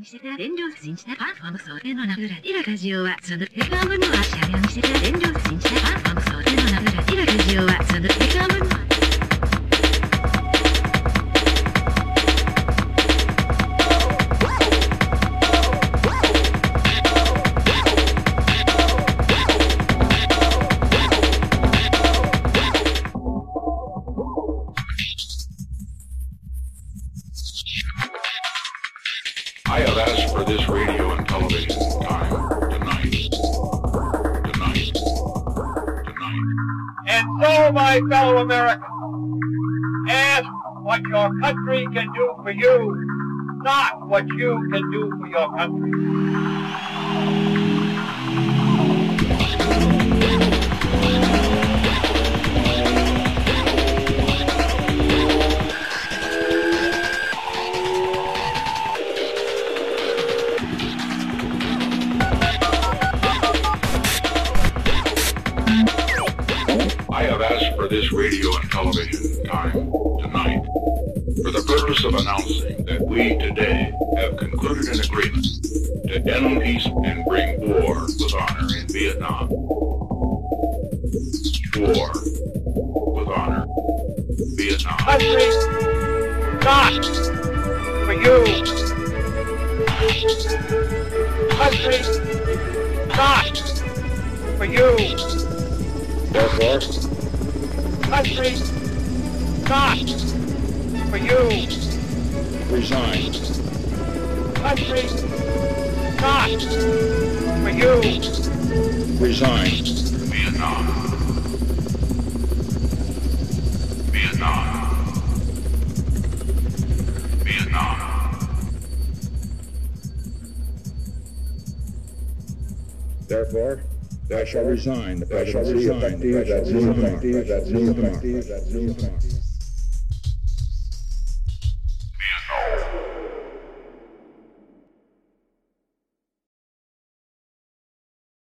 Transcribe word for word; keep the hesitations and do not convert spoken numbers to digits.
にしてた燃料信じたパンファムソーテのナブラディラカジオはそのデカムのは車両にしてた燃料信じたパンファムソーテのナブラディラカジオはそのデカムのは I have asked for this radio and television time tonight. Tonight. Tonight. And so, my fellow Americans, ask what your country can do for you, not what you can do for your country. I have asked for this radio and television time tonight for the purpose of announcing that we today have concluded an agreement to end peace and bring war with honor in Vietnam. War with honor. Vietnam. Country, not for you. Country, not for you. Therefore, Country, not for you. resign. Country, not for you. Resign. Vietnam. Vietnam. Vietnam. Therefore, I shall resign the presidency effective at zero point zero